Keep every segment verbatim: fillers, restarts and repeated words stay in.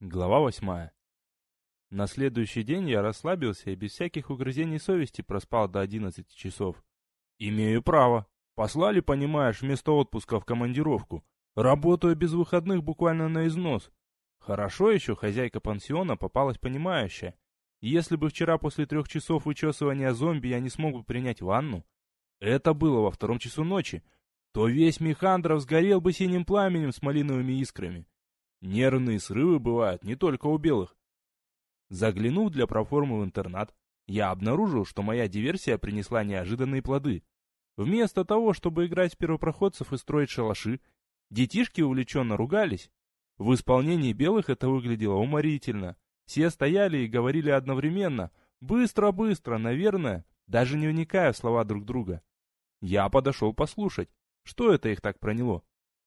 Глава восьмая. На следующий день я расслабился и без всяких угрызений совести проспал до одиннадцати часов. Имею право. Послали, понимаешь, вместо отпуска в командировку. Работаю без выходных буквально на износ. Хорошо еще хозяйка пансиона попалась понимающая. Если бы вчера после трех часов вычесывания зомби я не смог бы принять ванну, это было во втором часу ночи, то весь Михандров сгорел бы синим пламенем с малиновыми искрами. Нервные срывы бывают не только у белых. Заглянув для проформы в интернат, я обнаружил, что моя диверсия принесла неожиданные плоды. Вместо того, чтобы играть в первопроходцев и строить шалаши, детишки увлеченно ругались. В исполнении белых это выглядело уморительно. Все стояли и говорили одновременно, быстро-быстро, наверное, даже не вникая в слова друг друга. Я подошел послушать, что это их так проняло.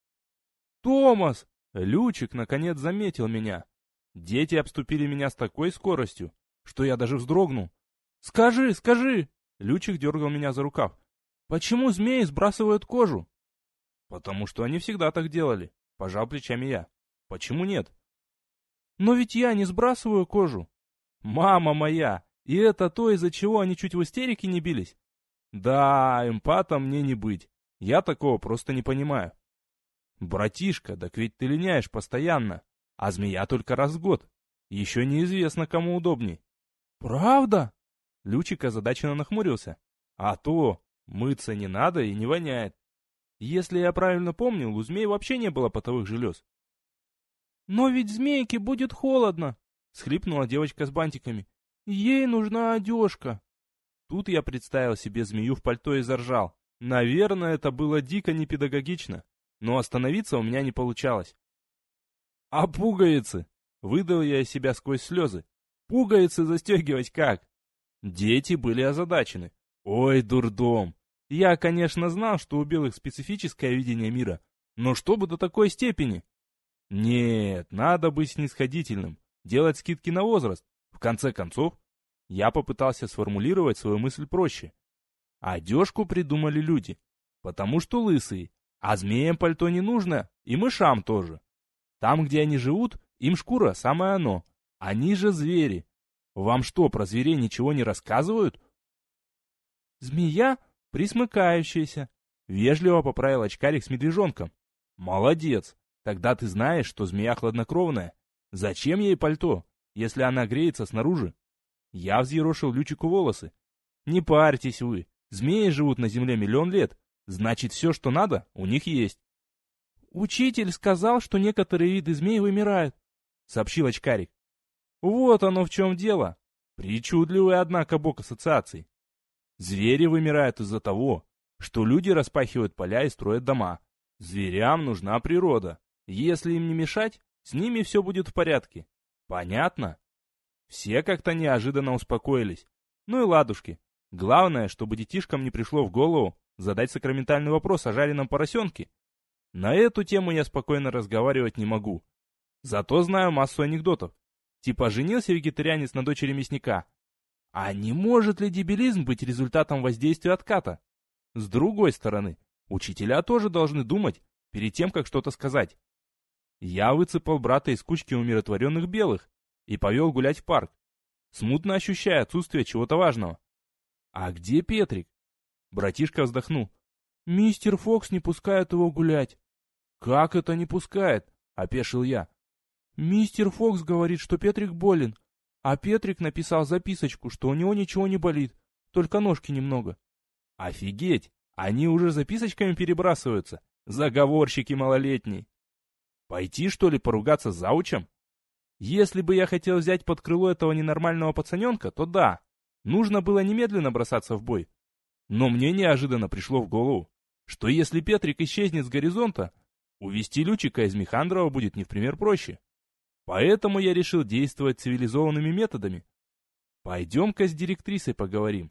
«Томас!» Лючик наконец заметил меня. Дети обступили меня с такой скоростью, что я даже вздрогнул. «Скажи, скажи!» Лючик дергал меня за рукав. «Почему змеи сбрасывают кожу?» «Потому что они всегда так делали», — пожал плечами я. «Почему нет?» «Но ведь я не сбрасываю кожу». «Мама моя! И это то, из-за чего они чуть в истерике не бились?» «Да, эмпатом мне не быть. Я такого просто не понимаю». «Братишка, так ведь ты линяешь постоянно, а змея только раз в год. Еще неизвестно, кому удобней». «Правда?» Лючик озадаченно нахмурился. «А то, мыться не надо и не воняет. Если я правильно помню, у змей вообще не было потовых желез». «Но ведь змейке будет холодно», — схлипнула девочка с бантиками. «Ей нужна одежка». Тут я представил себе змею в пальто и заржал. Наверное, это было дико непедагогично. Но остановиться у меня не получалось. «А пуговицы?» — выдал я из себя сквозь слезы. «Пуговицы застегивать как?» Дети были озадачены. «Ой, дурдом! Я, конечно, знал, что у белых специфическое видение мира, но чтобы до такой степени?» «Нет, надо быть снисходительным, делать скидки на возраст. В конце концов, я попытался сформулировать свою мысль проще. Одежку придумали люди, потому что лысые. А змеям пальто не нужно, и мышам тоже. Там, где они живут, им шкура самое оно. Они же звери. Вам что, про зверей ничего не рассказывают?» «Змея присмыкающаяся», — вежливо поправил очкарик с медвежонком. «Молодец. Тогда ты знаешь, что змея хладнокровная. Зачем ей пальто, если она греется снаружи?» Я взъерошил Лючику волосы. «Не парьтесь вы. Змеи живут на земле миллион лет. Значит, все, что надо, у них есть». «Учитель сказал, что некоторые виды змей вымирают», — сообщил очкарик. «Вот оно в чем дело. Причудливый, однако, бок ассоциаций. Звери вымирают из-за того, что люди распахивают поля и строят дома. Зверям нужна природа. Если им не мешать, с ними все будет в порядке. Понятно?» Все как-то неожиданно успокоились. Ну и ладушки. Главное, чтобы детишкам не пришло в голову задать сакраментальный вопрос о жареном поросенке. На эту тему я спокойно разговаривать не могу. Зато знаю массу анекдотов. Типа женился вегетарианец на дочери мясника. А не может ли дебилизм быть результатом воздействия отката? С другой стороны, учителя тоже должны думать перед тем, как что-то сказать. Я выцепал брата из кучки умиротворенных белых и повел гулять в парк, смутно ощущая отсутствие чего-то важного. «А где Петрик?» Братишка вздохнул. «Мистер Фокс не пускает его гулять». «Как это не пускает?» — опешил я. «Мистер Фокс говорит, что Петрик болен, а Петрик написал записочку, что у него ничего не болит, только ножки немного». «Офигеть! Они уже записочками перебрасываются, заговорщики малолетние. Пойти, что ли, поругаться с заучем? Если бы я хотел взять под крыло этого ненормального пацаненка, то да, нужно было немедленно бросаться в бой. Но мне неожиданно пришло в голову, что если Петрик исчезнет с горизонта, увести Лючика из Михандрова будет не в пример проще. Поэтому я решил действовать цивилизованными методами. Пойдем-ка с директрисой поговорим.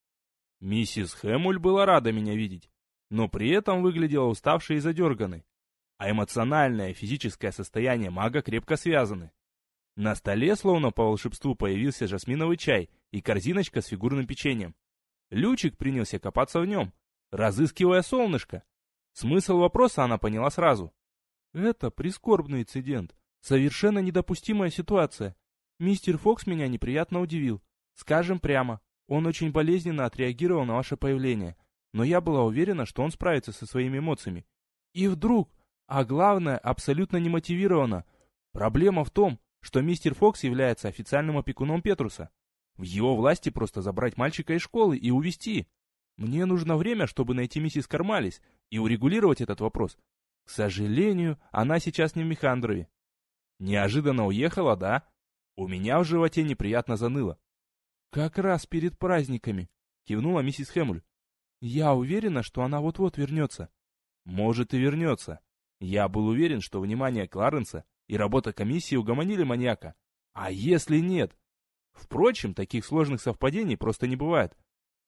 Миссис Хэмуль была рада меня видеть, но при этом выглядела уставшей и задерганной, а эмоциональное и физическое состояние мага крепко связаны. На столе, словно по волшебству, появился жасминовый чай и корзиночка с фигурным печеньем. Лючик принялся копаться в нем, разыскивая солнышко. Смысл вопроса она поняла сразу. «Это прискорбный инцидент. Совершенно недопустимая ситуация. Мистер Фокс меня неприятно удивил. Скажем прямо, он очень болезненно отреагировал на ваше появление, но я была уверена, что он справится со своими эмоциями. И вдруг, а главное, абсолютно немотивированно. Проблема в том, что мистер Фокс является официальным опекуном Петруса. В его власти просто забрать мальчика из школы и увезти. Мне нужно время, чтобы найти миссис Кармалис и урегулировать этот вопрос. К сожалению, она сейчас не в Михандрове. Неожиданно уехала, да? У меня в животе неприятно заныло. Как раз перед праздниками, кивнула миссис Хэмуль. Я уверена, что она вот-вот вернется. Может и вернется. Я был уверен, что внимание Кларенса и работа комиссии угомонили маньяка. А если нет? Впрочем, таких сложных совпадений просто не бывает.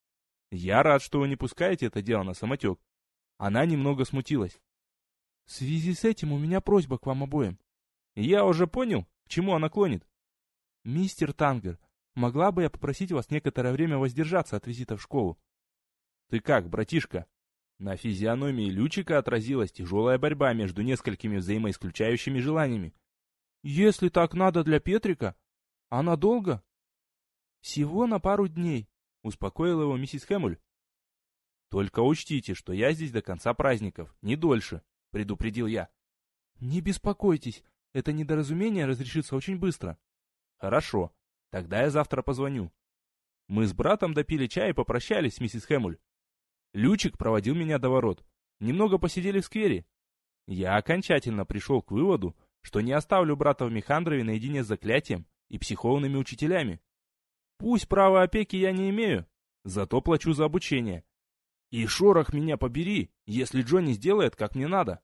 Я рад, что вы не пускаете это дело на самотек. Она немного смутилась. В связи с этим у меня просьба к вам обоим. Я уже понял, к чему она клонит. Мистер Тангер, могла бы я попросить вас некоторое время воздержаться от визита в школу? Ты как, братишка? На физиономии Лючика отразилась тяжелая борьба между несколькими взаимоисключающими желаниями. Если так надо для Петрика, а надолго? Всего на пару дней, успокоила его миссис Хэмуль. Только учтите, что я здесь до конца праздников, не дольше, предупредил я. Не беспокойтесь, это недоразумение разрешится очень быстро. Хорошо, тогда я завтра позвоню. Мы с братом допили чай и попрощались с миссис Хэмуль. Лючик проводил меня до ворот. Немного посидели в сквере. Я окончательно пришел к выводу, что не оставлю брата в Михандрове наедине с заклятием и психованными учителями. Пусть права опеки я не имею, зато плачу за обучение. И шорох меня побери, если Джонни сделает, как мне надо.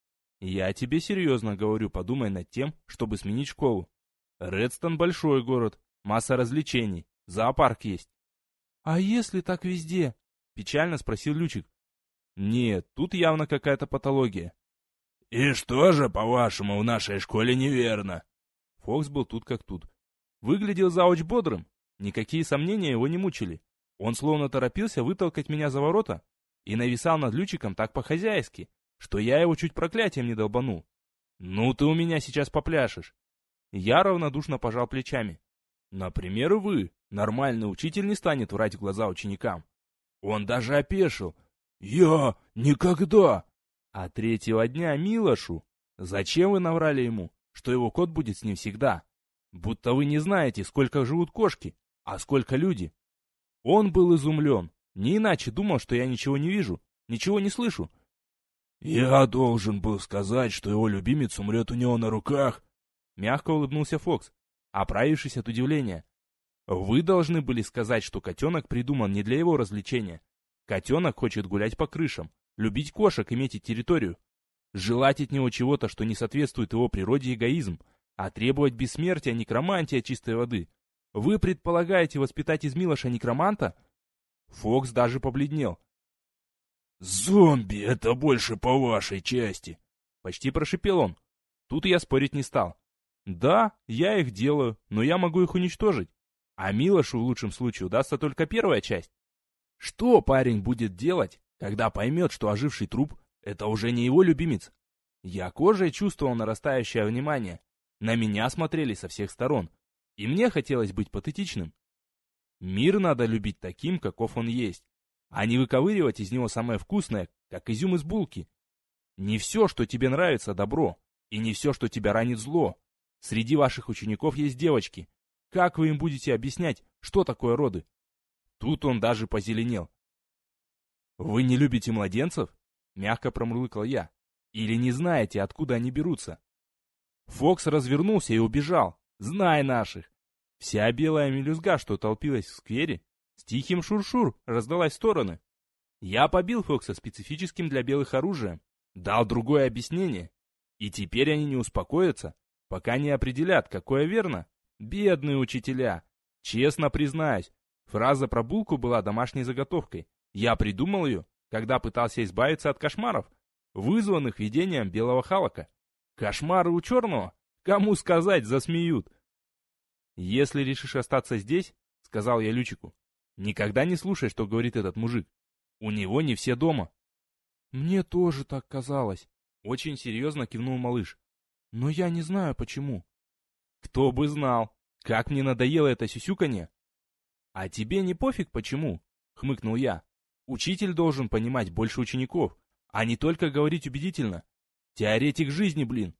Я тебе серьезно говорю, подумай над тем, чтобы сменить школу. Редстон большой город, масса развлечений, зоопарк есть. А если так везде? Печально спросил Лючик. Нет, тут явно какая-то патология. И что же, по-вашему, в нашей школе неверно? Фокс был тут как тут. Выглядел зауч бодрым, никакие сомнения его не мучили. Он словно торопился вытолкать меня за ворота и нависал над Лючиком так по-хозяйски, что я его чуть проклятием не долбанул. Ну ты у меня сейчас попляшешь. Я равнодушно пожал плечами. Например, вы, нормальный учитель, не станет врать в глаза ученикам. Он даже опешил. Я никогда. А третьего дня Милошу. Зачем вы наврали ему, что его кот будет с ним всегда? Будто вы не знаете, сколько живут кошки, а сколько люди. Он был изумлен. Не иначе думал, что я ничего не вижу, ничего не слышу. Я должен был сказать, что его любимец умрет у него на руках. Мягко улыбнулся Фокс, оправившись от удивления. Вы должны были сказать, что котенок придуман не для его развлечения. Котенок хочет гулять по крышам, любить кошек и метить территорию. Желать от него чего-то, что не соответствует его природе, эгоизм, а требовать бессмертия, некромантия чистой воды. Вы предполагаете воспитать из Милоша некроманта? Фокс даже побледнел. «Зомби — это больше по вашей части!» Почти прошипел он. Тут я спорить не стал. Да, я их делаю, но я могу их уничтожить. А Милошу в лучшем случае удастся только первая часть. Что парень будет делать, когда поймет, что оживший труп — это уже не его любимец? Я кожей чувствовал нарастающее внимание. На меня смотрели со всех сторон. И мне хотелось быть патетичным. Мир надо любить таким, каков он есть, а не выковыривать из него самое вкусное, как изюм из булки. Не все, что тебе нравится, добро, и не все, что тебя ранит, зло. Среди ваших учеников есть девочки. Как вы им будете объяснять, что такое роды? Тут он даже позеленел. «Вы не любите младенцев?» — мягко промурлыкал я. «Или не знаете, откуда они берутся?» Фокс развернулся и убежал. Знай наших! Вся белая мелюзга, что толпилась в сквере, с тихим шуршур раздалась в стороны. Я побил Фокса специфическим для белых оружием, дал другое объяснение. И теперь они не успокоятся, пока не определят, какое верно. Бедные учителя! Честно признаюсь, фраза про булку была домашней заготовкой. Я придумал ее, когда пытался избавиться от кошмаров, вызванных видением белого Халака. Кошмары у черного? Кому сказать, засмеют. «Если решишь остаться здесь, — сказал я Лючику, — никогда не слушай, что говорит этот мужик. У него не все дома». «Мне тоже так казалось», — очень серьезно кивнул малыш. Но я не знаю, почему. Кто бы знал, как мне надоело это сюсюканье. А тебе не пофиг, почему? Хмыкнул я. Учитель должен понимать больше учеников, а не только говорить убедительно. Теоретик жизни, блин.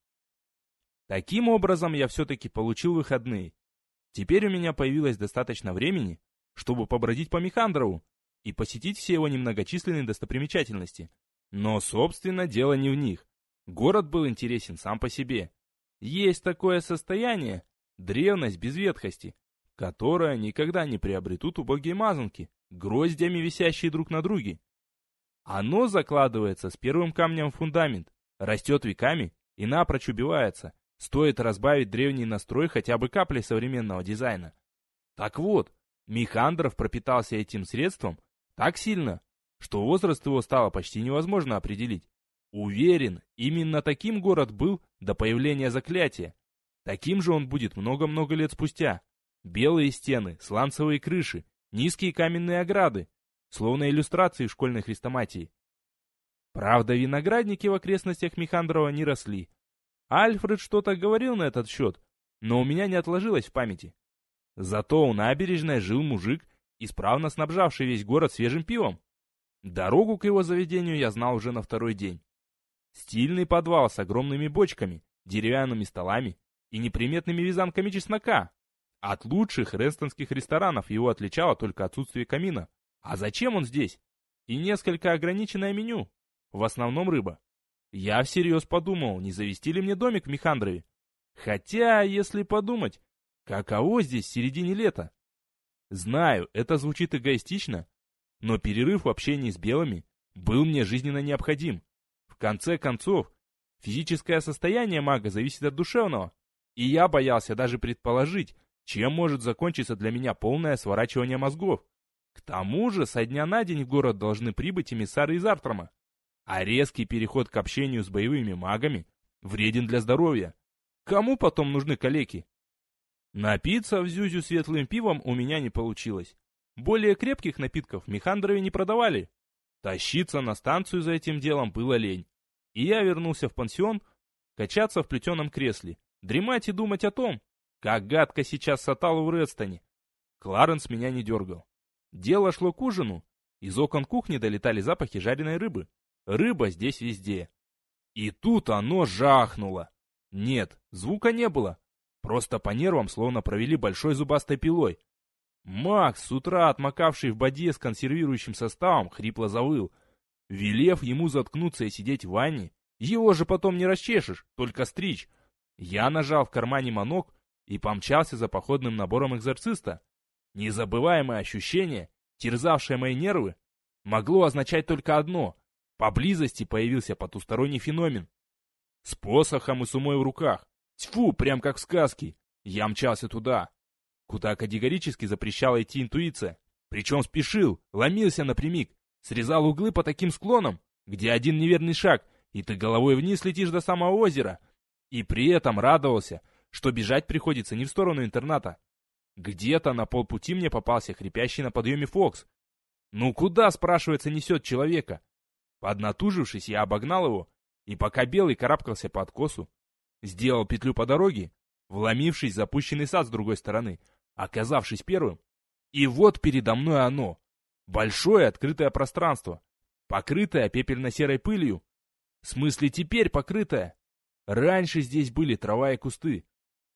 Таким образом, я все-таки получил выходные. Теперь у меня появилось достаточно времени, чтобы побродить по Михандрову и посетить все его немногочисленные достопримечательности. Но, собственно, дело не в них. Город был интересен сам по себе. Есть такое состояние, древность без ветхости, которое никогда не приобретут убогие мазанки, гроздями висящие друг на друге. Оно закладывается с первым камнем в фундамент, растет веками и напрочь убивается. Стоит разбавить древний настрой хотя бы каплей современного дизайна. Так вот, Михандров пропитался этим средством так сильно, что возраст его стало почти невозможно определить. Уверен, именно таким город был до появления заклятия. Таким же он будет много-много лет спустя. Белые стены, сланцевые крыши, низкие каменные ограды, словно иллюстрации школьной хрестоматии. Правда, виноградники в окрестностях Михандрова не росли. Альфред что-то говорил на этот счет, но у меня не отложилось в памяти. Зато у набережной жил мужик, исправно снабжавший весь город свежим пивом. Дорогу к его заведению я знал уже на второй день. Стильный подвал с огромными бочками, деревянными столами и неприметными вязанками чеснока. От лучших рестонских ресторанов его отличало только отсутствие камина. А зачем он здесь? И несколько ограниченное меню. В основном рыба. Я всерьез подумал, не завести ли мне домик в Михандрове. Хотя, если подумать, каково здесь в середине лета? Знаю, это звучит эгоистично, но перерыв в общении с белыми был мне жизненно необходим. В конце концов, физическое состояние мага зависит от душевного, и я боялся даже предположить, чем может закончиться для меня полное сворачивание мозгов. К тому же, со дня на день в город должны прибыть эмиссары из Артрама. А резкий переход к общению с боевыми магами вреден для здоровья. Кому потом нужны калеки? Напиться в Зюзю светлым пивом у меня не получилось. Более крепких напитков в Михандрове не продавали. Тащиться на станцию за этим делом было лень. И я вернулся в пансион, качаться в плетеном кресле, дремать и думать о том, как гадко сейчас Саталу в Редстоне. Кларенс меня не дергал. Дело шло к ужину. Из окон кухни долетали запахи жареной рыбы. Рыба здесь везде. И тут оно жахнуло. Нет, звука не было. Просто по нервам словно провели большой зубастой пилой. Макс, с утра отмокавший в бадье с консервирующим составом, хрипло завыл. Велев ему заткнуться и сидеть в ванне, его же потом не расчешешь, только стричь. Я нажал в кармане манок и помчался за походным набором экзорциста. Незабываемое ощущение, терзавшее мои нервы, могло означать только одно — поблизости появился потусторонний феномен. С посохом и сумой в руках. Тьфу, прям как в сказке. Я мчался туда, куда категорически запрещала идти интуиция. Причем спешил, ломился напрямик, срезал углы по таким склонам, где один неверный шаг, и ты головой вниз летишь до самого озера. И при этом радовался, что бежать приходится не в сторону интерната. Где-то на полпути мне попался хрипящий на подъеме Фокс. Ну куда, спрашивается, несет человека? Поднатужившись, я обогнал его, и пока белый карабкался по откосу, сделал петлю по дороге, вломившись в запущенный сад с другой стороны, оказавшись первым. И вот передо мной оно. Большое открытое пространство, покрытое пепельно-серой пылью. В смысле теперь покрытое. Раньше здесь были трава и кусты.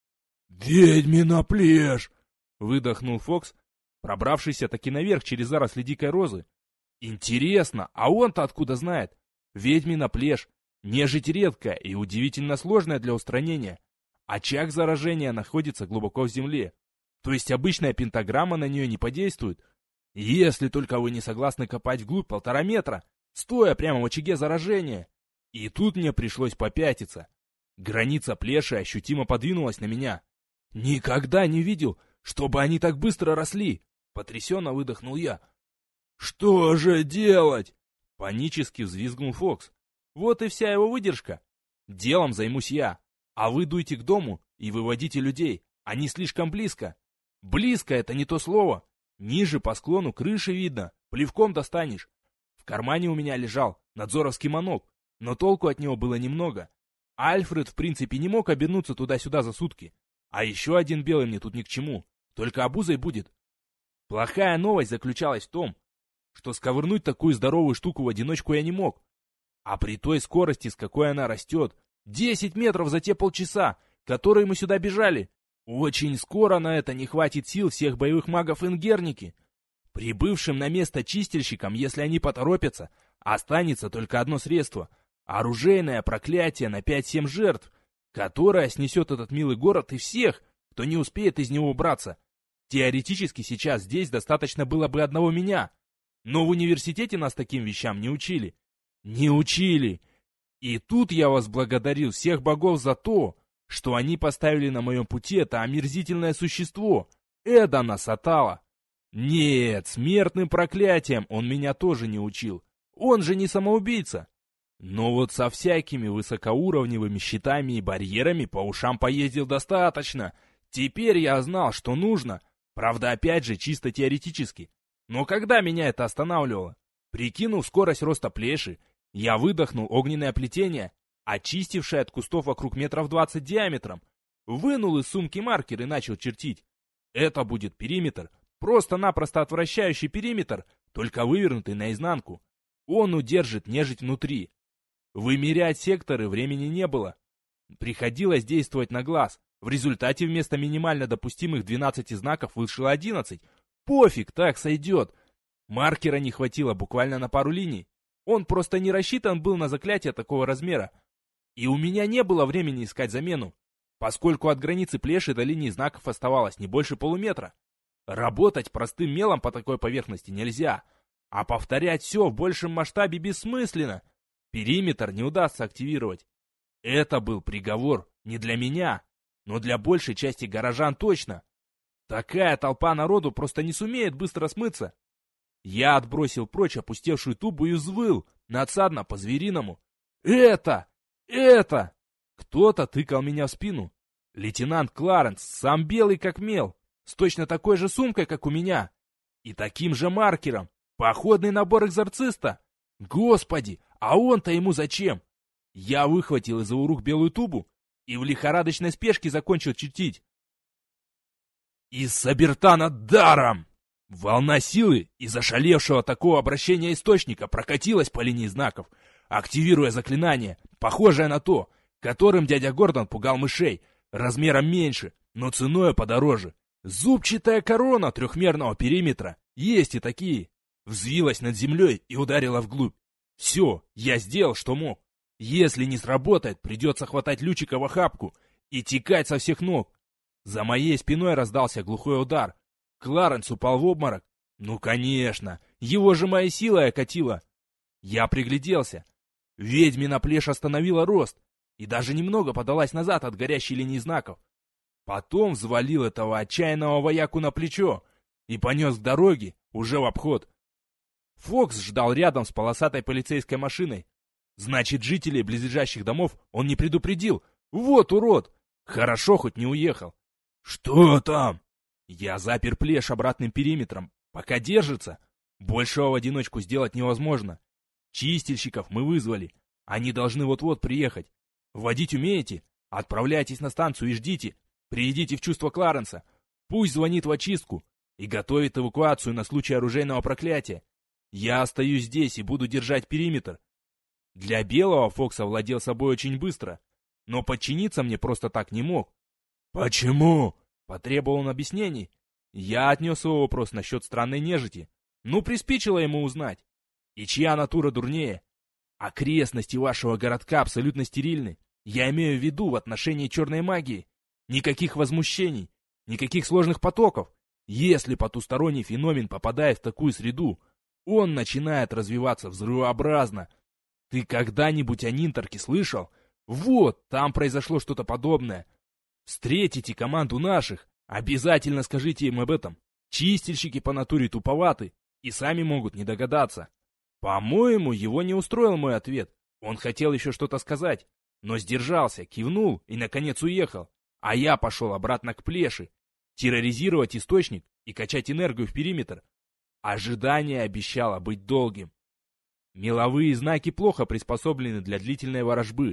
«Ведьмина плешь!» — выдохнул Фокс, пробравшийся таки наверх через заросли дикой розы. «Интересно, а он-то откуда знает? Ведьмина плешь, нежить редкая и удивительно сложная для устранения. Очаг заражения находится глубоко в земле, то есть обычная пентаграмма на нее не подействует. Если только вы не согласны копать вглубь полтора метра, стоя прямо в очаге заражения. И тут мне пришлось попятиться. Граница плеши ощутимо подвинулась на меня. Никогда не видел, чтобы они так быстро росли. Потрясенно выдохнул я. «Что же делать?» Панически взвизгнул Фокс. «Вот и вся его выдержка. Делом займусь я, а вы дуйте к дому и выводите людей. Они слишком близко. Близко — это не то слово. Ниже по склону крыши видно, плевком достанешь. В кармане у меня лежал надзоровский манок, но толку от него было немного. Альфред в принципе не мог обернуться туда-сюда за сутки. А еще один белый мне тут ни к чему, только обузой будет. Плохая новость заключалась в том, что сковырнуть такую здоровую штуку в одиночку я не мог. А при той скорости, с какой она растет, десять метров за те полчаса, которые мы сюда бежали, очень скоро на это не хватит сил всех боевых магов Ингерники. Прибывшим на место чистильщикам, если они поторопятся, останется только одно средство — оружейное проклятие на пять-семь жертв, которое снесет этот милый город и всех, кто не успеет из него убраться. Теоретически сейчас здесь достаточно было бы одного меня, но в университете нас таким вещам не учили. Не учили! И тут я вас благодарил всех богов за то, что они поставили на моем пути это омерзительное существо, Эдана Сатала. Нет, смертным проклятием он меня тоже не учил. Он же не самоубийца. Но вот со всякими высокоуровневыми щитами и барьерами по ушам поездил достаточно. Теперь я знал, что нужно. Правда, опять же, чисто теоретически. Но когда меня это останавливало? Прикинув скорость роста плеши, я выдохнул огненное плетение, очистившее от кустов вокруг метров двадцать диаметром. Вынул из сумки маркер и начал чертить. Это будет периметр, просто-напросто отвращающий периметр, только вывернутый наизнанку. Он удержит нежить внутри. Вымерять секторы времени не было. Приходилось действовать на глаз. В результате вместо минимально допустимых двенадцати знаков вышло одиннадцать. Пофиг, так сойдет. Маркера не хватило буквально на пару линий. Он просто не рассчитан был на заклятие такого размера. И у меня не было времени искать замену, поскольку от границы плеши до линии знаков оставалось не больше полуметра. Работать простым мелом по такой поверхности нельзя, а повторять все в большем масштабе бессмысленно. Периметр не удастся активировать. Это был приговор не для меня, но для большей части горожан точно. Такая толпа народу просто не сумеет быстро смыться. Я отбросил прочь опустевшую тубу и взвыл, надсадно по-звериному. «Это! Это!» Кто-то тыкал меня в спину. Лейтенант Кларенс, сам белый как мел, с точно такой же сумкой, как у меня. И таким же маркером. Походный набор экзорциста. Господи, а он-то ему зачем? Я выхватил из его рук белую тубу и в лихорадочной спешке закончил чертить. Из Сабертана даром! Волна силы из ошалевшего такого обращения источника прокатилась по линии знаков, активируя заклинание, похожее на то, которым дядя Гордон пугал мышей, размером меньше, но ценой подороже. Зубчатая корона трехмерного периметра, есть и такие, взвилась над землей и ударила вглубь. Все, я сделал, что мог. Если не сработает, придется хватать Лючика в охапку и текать со всех ног. За моей спиной раздался глухой удар. Кларенс упал в обморок. Ну, конечно, его же моей силой окатило. Я пригляделся. Ведьмина плешь остановила рост и даже немного подалась назад от горящей линии знаков. Потом взвалил этого отчаянного вояку на плечо и понес к дороге, уже в обход. Фокс ждал рядом с полосатой полицейской машиной. Значит, жителей близлежащих домов он не предупредил. Вот урод! Хорошо, хоть не уехал. Что там? Я запер плешь обратным периметром. Пока держится, большего в одиночку сделать невозможно. Чистильщиков мы вызвали. Они должны вот-вот приехать. Водить умеете? Отправляйтесь на станцию и ждите. Приведите в чувство Кларенса. Пусть звонит в очистку и готовит эвакуацию на случай оружейного проклятия. Я остаюсь здесь и буду держать периметр. Для белого Фокс овладел собой очень быстро, но подчиниться мне просто так не мог. «Почему?» — потребовал он объяснений. Я отнес его вопрос насчет странной нежити. Ну, приспичило ему узнать. И чья натура дурнее? Окрестности вашего городка абсолютно стерильны. Я имею в виду в отношении черной магии. Никаких возмущений, никаких сложных потоков. Если потусторонний феномен попадает в такую среду, он начинает развиваться взрывообразно. Ты когда-нибудь о Нинтерке слышал? Вот, там произошло что-то подобное. Встретите команду наших, обязательно скажите им об этом. Чистильщики по натуре туповаты и сами могут не догадаться. По-моему, его не устроил мой ответ. Он хотел еще что-то сказать, но сдержался, кивнул и, наконец, уехал. А я пошел обратно к плеши, терроризировать источник и качать энергию в периметр. Ожидание обещало быть долгим. Меловые знаки плохо приспособлены для длительной ворожбы.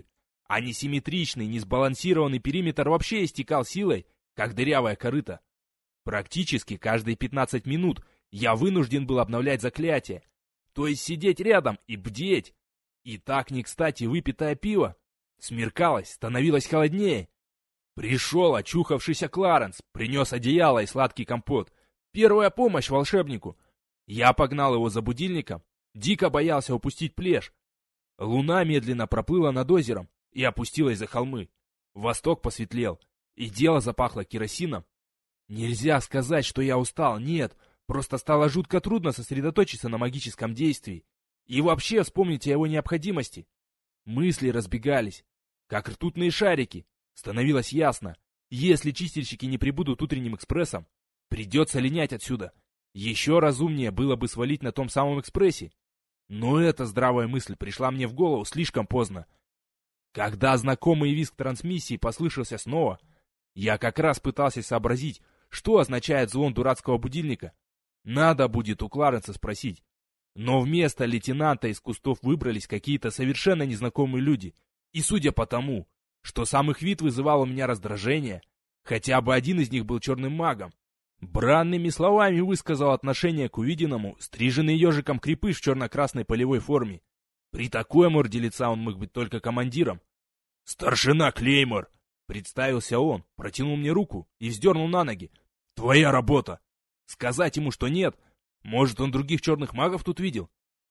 а несимметричный, несбалансированный периметр вообще истекал силой, как дырявая корыта. Практически каждые пятнадцать минут я вынужден был обновлять заклятие, то есть сидеть рядом и бдеть. И так не кстати выпитое пиво. Смеркалось, становилось холоднее. Пришел очухавшийся Кларенс, принес одеяло и сладкий компот. Первая помощь волшебнику. Я погнал его за будильником, дико боялся упустить плешь. Луна медленно проплыла над озером и опустилась за холмы. Восток посветлел, и дело запахло керосином. Нельзя сказать, что я устал, нет, просто стало жутко трудно сосредоточиться на магическом действии. И вообще вспомнить о его необходимости. Мысли разбегались, как ртутные шарики. Становилось ясно, если чистильщики не прибудут утренним экспрессом, придется линять отсюда. Еще разумнее было бы свалить на том самом экспрессе. Но эта здравая мысль пришла мне в голову слишком поздно. Когда знакомый визг трансмиссии послышался снова, я как раз пытался сообразить, что означает звон дурацкого будильника. Надо будет у Кларенса спросить. Но вместо лейтенанта из кустов выбрались какие-то совершенно незнакомые люди. И судя по тому, что сам их вид вызывал у меня раздражение, хотя бы один из них был черным магом. Бранными словами высказал отношение к увиденному стриженный ежиком крепыш в черно-красной полевой форме. При такой морде лица он мог быть только командиром. «Старшина Клеймор!» — представился он, протянул мне руку и вздернул на ноги. «Твоя работа!» Сказать ему, что нет, может, он других черных магов тут видел?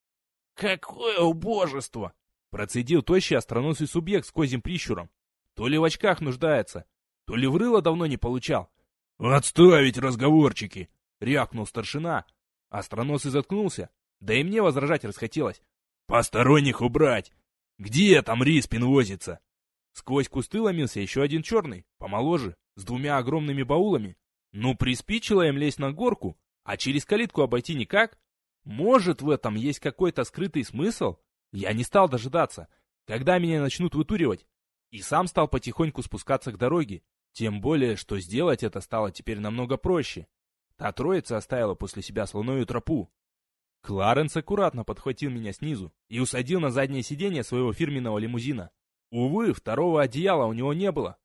«Какое убожество!» — процедил тощий остроносый субъект с козьим прищуром. То ли в очках нуждается, то ли в рыло давно не получал. «Отставить разговорчики!» — рявкнул старшина. Остроносый заткнулся, да и мне возражать расхотелось. «Посторонних убрать! Где там Риспин возится?» Сквозь кусты ломился еще один черный, помоложе, с двумя огромными баулами. Ну, приспичило им лезть на горку, а через калитку обойти никак? Может, в этом есть какой-то скрытый смысл? Я не стал дожидаться, когда меня начнут вытуривать, и сам стал потихоньку спускаться к дороге, тем более, что сделать это стало теперь намного проще. Та троица оставила после себя слоновую тропу. Кларенс аккуратно подхватил меня снизу и усадил на заднее сиденье своего фирменного лимузина. Увы, второго одеяла у него не было.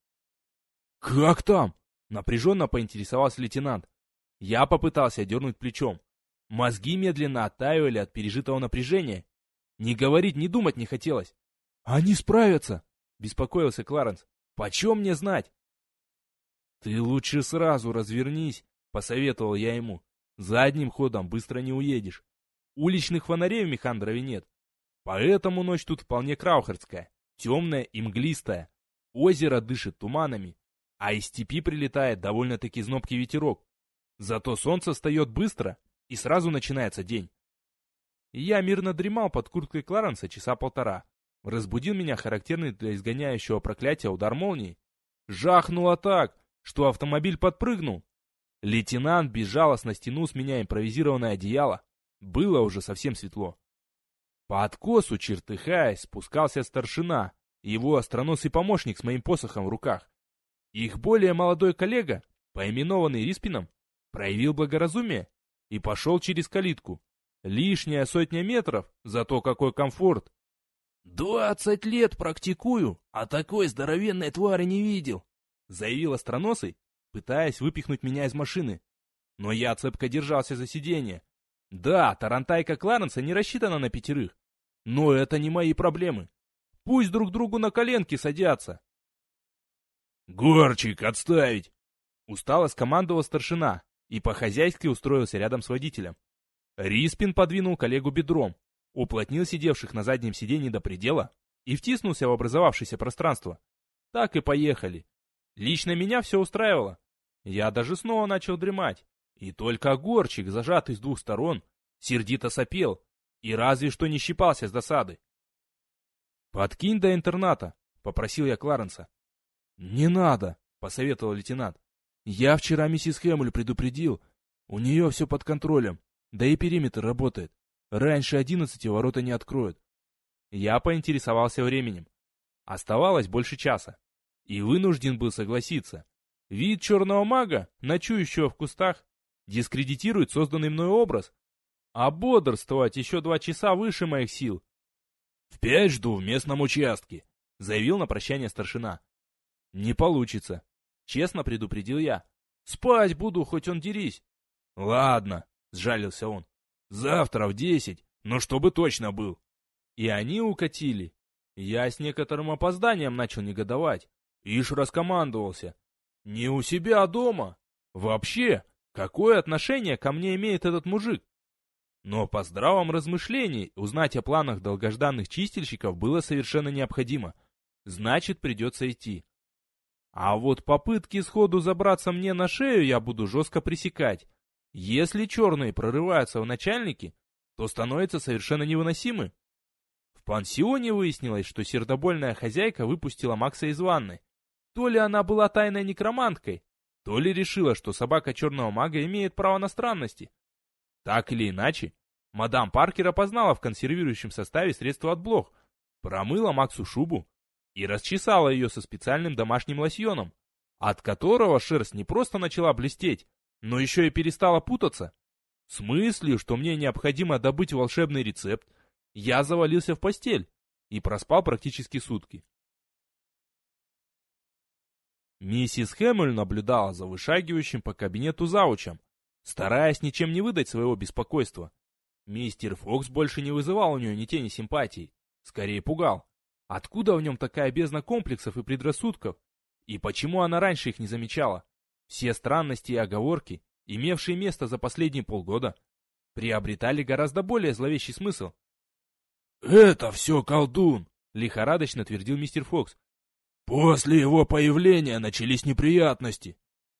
«Как там?» — напряженно поинтересовался лейтенант. Я попытался дернуть плечом. Мозги медленно оттаивали от пережитого напряжения. Ни говорить, ни думать не хотелось. «Они справятся!» — беспокоился Кларенс. «Почем мне знать?» «Ты лучше сразу развернись», — посоветовал я ему. «Задним ходом быстро не уедешь. Уличных фонарей в Механдрове нет. Поэтому ночь тут вполне краухерская, темная и мглистая. Озеро дышит туманами, а из степи прилетает довольно-таки знобкий ветерок. Зато солнце встает быстро, и сразу начинается день». Я мирно дремал под курткой Кларенса часа полтора. Разбудил меня характерный для изгоняющего проклятия удар молнии. Жахнуло так, что автомобиль подпрыгнул. Лейтенант безжалостно стянул с меня импровизированное одеяло. Было уже совсем светло. По откосу, чертыхаясь, спускался старшина и его остроносый помощник с моим посохом в руках. Их более молодой коллега, поименованный Риспином, проявил благоразумие и пошел через калитку. Лишняя сотня метров, зато какой комфорт. «Двадцать лет практикую, а такой здоровенной твари не видел», — заявил остроносый, пытаясь выпихнуть меня из машины. Но я цепко держался за сиденье. Да, тарантайка Кларенса не рассчитана на пятерых, но это не мои проблемы. Пусть друг другу на коленки садятся. «Горчик, отставить!» — устало скомандовал старшина и по-хозяйски устроился рядом с водителем. Риспин подвинул коллегу бедром, уплотнил сидевших на заднем сиденье до предела и втиснулся в образовавшееся пространство. Так и поехали. Лично меня все устраивало. Я даже снова начал дремать. И только Горчик, зажатый с двух сторон, сердито сопел и разве что не щипался с досады. «Подкинь до интерната», — попросил я Кларенса. «Не надо», — посоветовал лейтенант. «Я вчера миссис Хэммель предупредил. У нее все под контролем, да и периметр работает. Раньше одиннадцати ворота не откроют». Я поинтересовался временем. Оставалось больше часа. И вынужден был согласиться. Вид черного мага, ночующего в кустах, дискредитирует созданный мной образ. А бодрствовать еще два часа выше моих сил. «В пять жду в местном участке», — заявил на прощание старшина. «Не получится», — честно предупредил я. «Спать буду, хоть он дерись». «Ладно», — сжалился он. «Завтра в десять, но чтобы точно был». И они укатили. Я с некоторым опозданием начал негодовать. Ишь раскомандовался. Не у себя дома. Вообще, какое отношение ко мне имеет этот мужик? Но по здравом размышлении узнать о планах долгожданных чистильщиков было совершенно необходимо. Значит, придется идти. А вот попытки сходу забраться мне на шею я буду жестко пресекать. Если черные прорываются в начальники, то становится совершенно невыносимы. В пансионе выяснилось, что сердобольная хозяйка выпустила Макса из ванны. То ли она была тайной некроманткой, то ли решила, что собака черного мага имеет право на странности. Так или иначе, мадам Паркер опознала в консервирующем составе средство от блох, промыла Максу шубу и расчесала ее со специальным домашним лосьоном, от которого шерсть не просто начала блестеть, но еще и перестала путаться. С мыслью, что мне необходимо добыть волшебный рецепт, я завалился в постель и проспал практически сутки. Миссис Хэммель наблюдала за вышагивающим по кабинету заучем, стараясь ничем не выдать своего беспокойства. Мистер Фокс больше не вызывал у нее ни тени симпатий, скорее пугал. Откуда в нем такая бездна комплексов и предрассудков? И почему она раньше их не замечала? Все странности и оговорки, имевшие место за последние полгода, приобретали гораздо более зловещий смысл. «Это все колдун!» — лихорадочно твердил мистер Фокс. «После его появления начались неприятности».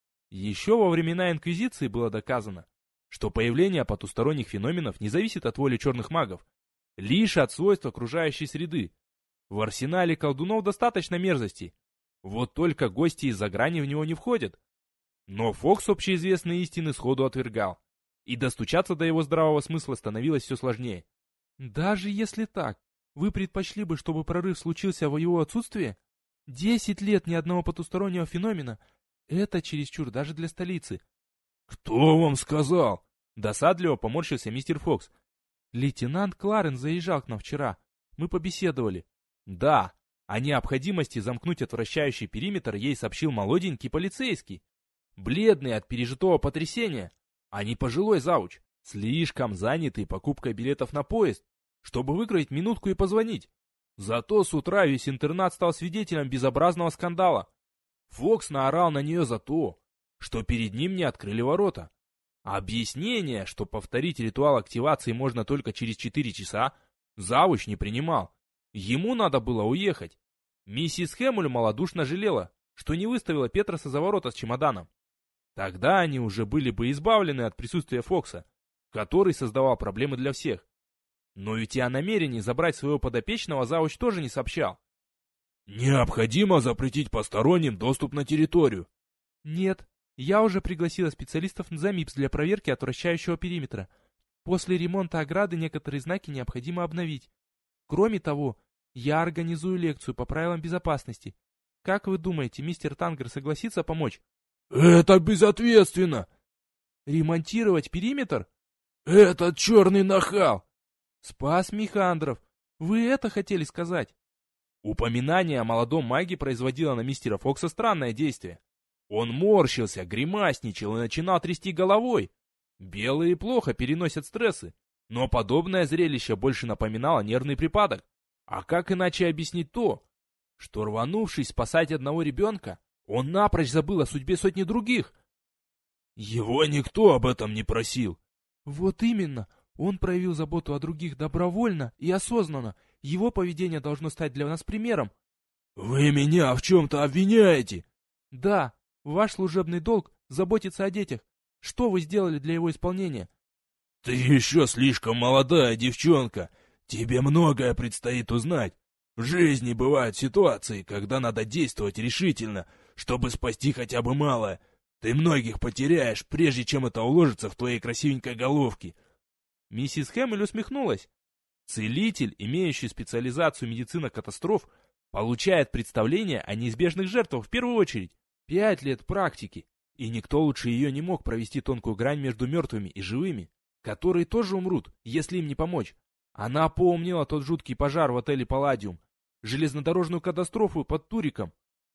Еще во времена Инквизиции было доказано, что появление потусторонних феноменов не зависит от воли черных магов, лишь от свойств окружающей среды. В арсенале колдунов достаточно мерзостей, вот только гости из-за грани в него не входят. Но Фокс общеизвестные истины сходу отвергал, и достучаться до его здравого смысла становилось все сложнее. «Даже если так, вы предпочли бы, чтобы прорыв случился в его отсутствие? Десять лет ни одного потустороннего феномена — это чересчур даже для столицы». «Кто вам сказал?» — досадливо поморщился мистер Фокс. «Лейтенант Кларен заезжал к нам вчера. Мы побеседовали». «Да, о необходимости замкнуть отвращающий периметр ей сообщил молоденький полицейский. Бледный от пережитого потрясения, а не пожилой зауч, слишком занятый покупкой билетов на поезд, чтобы выкроить минутку и позвонить. Зато с утра весь интернат стал свидетелем безобразного скандала. Фокс наорал на нее за то, что перед ним не открыли ворота. Объяснение, что повторить ритуал активации можно только через четыре часа, завуч не принимал. Ему надо было уехать. Миссис Хэммель малодушно жалела, что не выставила Петроса за ворота с чемоданом. Тогда они уже были бы избавлены от присутствия Фокса, который создавал проблемы для всех. Но ведь и о намерении забрать своего подопечного завуч тоже не сообщал. «Необходимо запретить посторонним доступ на территорию». «Нет, я уже пригласила специалистов на ЗАМИПС для проверки отвращающего периметра. После ремонта ограды некоторые знаки необходимо обновить. Кроме того, я организую лекцию по правилам безопасности. Как вы думаете, мистер Тангер согласится помочь?» «Это безответственно!» «Ремонтировать периметр?» «Этот черный нахал!» «Спас Михандров! Вы это хотели сказать?» Упоминание о молодом маге производило на мистера Фокса странное действие. Он морщился, гримасничал и начинал трясти головой. Белые плохо переносят стрессы, но подобное зрелище больше напоминало нервный припадок. А как иначе объяснить то, что, рванувшись спасать одного ребенка, он напрочь забыл о судьбе сотни других? «Его никто об этом не просил». «Вот именно. Он проявил заботу о других добровольно и осознанно. Его поведение должно стать для нас примером». «Вы меня в чем-то обвиняете?» «Да. Ваш служебный долг — заботиться о детях. Что вы сделали для его исполнения?» «Ты еще слишком молодая девчонка. Тебе многое предстоит узнать. В жизни бывают ситуации, когда надо действовать решительно, чтобы спасти хотя бы малое. Ты многих потеряешь, прежде чем это уложится в твоей красивенькой головке». Миссис Хэммель усмехнулась. Целитель, имеющий специализацию медицина катастроф, получает представление о неизбежных жертвах в первую очередь. Пять лет практики, и никто лучше ее не мог провести тонкую грань между мертвыми и живыми, которые тоже умрут, если им не помочь. Она помнила тот жуткий пожар в отеле «Палладиум». железнодорожную катастрофу под Туриком.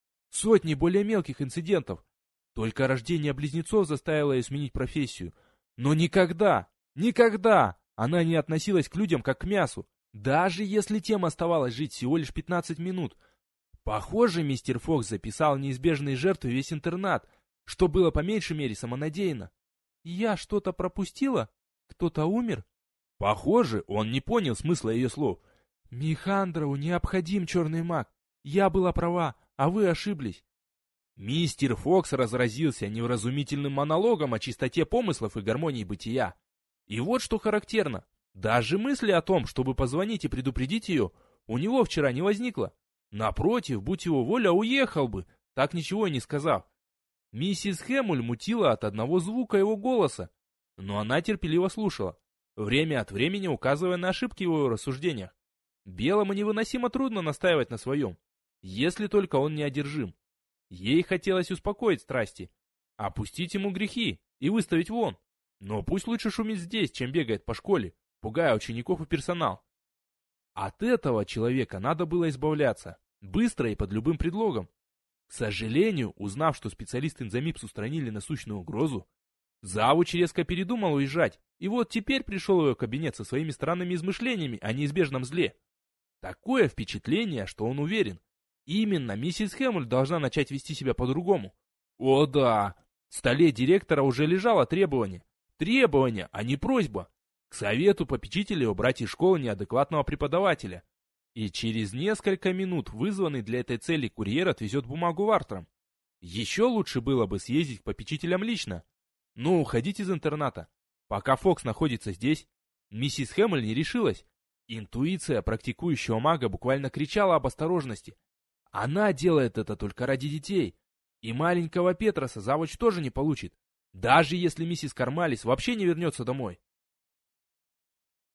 Сотни более мелких инцидентов. Только рождение близнецов заставило ее сменить профессию. Но никогда, никогда она не относилась к людям как к мясу, даже если тем оставалось жить всего лишь пятнадцать минут. Похоже, мистер Фокс записал неизбежные жертвы весь интернат, что было по меньшей мере самонадеянно. Я что-то пропустила? Кто-то умер? Похоже, он не понял смысла ее слов. Михандрову необходим черный маг. Я была права, а вы ошиблись. Мистер Фокс разразился невразумительным монологом о чистоте помыслов и гармонии бытия. И вот что характерно. Даже мысли о том, чтобы позвонить и предупредить ее, у него вчера не возникло. Напротив, будь его воля, уехал бы, так ничего и не сказав. Миссис Хэмуль мутила от одного звука его голоса, но она терпеливо слушала, время от времени указывая на ошибки в его рассуждениях. Белому невыносимо трудно настаивать на своем, если только он не одержим. Ей хотелось успокоить страсти, опустить ему грехи и выставить вон. Но пусть лучше шумит здесь, чем бегает по школе, пугая учеников и персонал. От этого человека надо было избавляться, быстро и под любым предлогом. К сожалению, узнав, что специалисты Нзамипс устранили насущную угрозу, завуч резко передумал уезжать, и вот теперь пришел в ее кабинет со своими странными измышлениями о неизбежном зле. Такое впечатление, что он уверен, именно миссис Хэмуль должна начать вести себя по-другому. О да, в столе директора уже лежало требование. Требование, а не просьба. К совету попечителя убрать из школы неадекватного преподавателя. И через несколько минут вызванный для этой цели курьер отвезет бумагу Вартрам. Еще лучше было бы съездить к попечителям лично. Но уходить из интерната. Пока Фокс находится здесь, миссис Хэммель не решилась. Интуиция практикующего мага буквально кричала об осторожности. Она делает это только ради детей. И маленького Петроса завуч тоже не получит. Даже если миссис Кармалис вообще не вернется домой.